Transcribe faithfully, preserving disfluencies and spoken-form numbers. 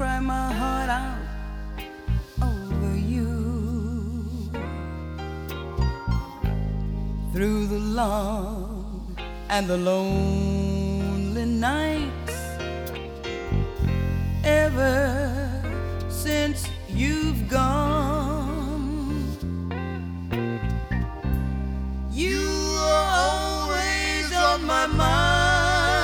cry my heart out over you. Through the long and the lonely nights, ever since you've gone,